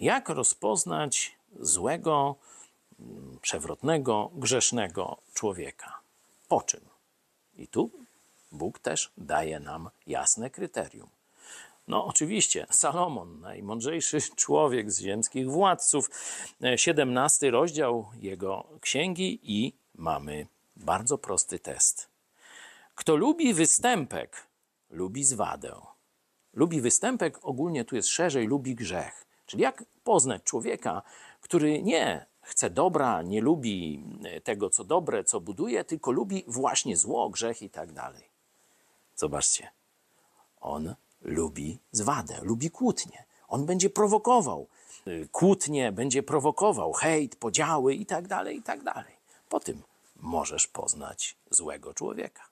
Jak rozpoznać złego, przewrotnego, grzesznego człowieka? Po czym? I tu Bóg też daje nam jasne kryterium. No oczywiście, Salomon, najmądrzejszy człowiek z ziemskich władców, 17 rozdział jego księgi i mamy bardzo prosty test. Kto lubi występek, lubi zwadę. Lubi występek, ogólnie tu jest szerzej, lubi grzech. Czyli jak poznać człowieka, który nie chce dobra, nie lubi tego, co dobre, co buduje, tylko lubi właśnie zło, grzech i tak dalej. Zobaczcie, on lubi zwadę, lubi kłótnie. On będzie prowokował kłótnie, będzie prowokował hejt, podziały i tak dalej, i tak dalej. Po tym możesz poznać złego człowieka.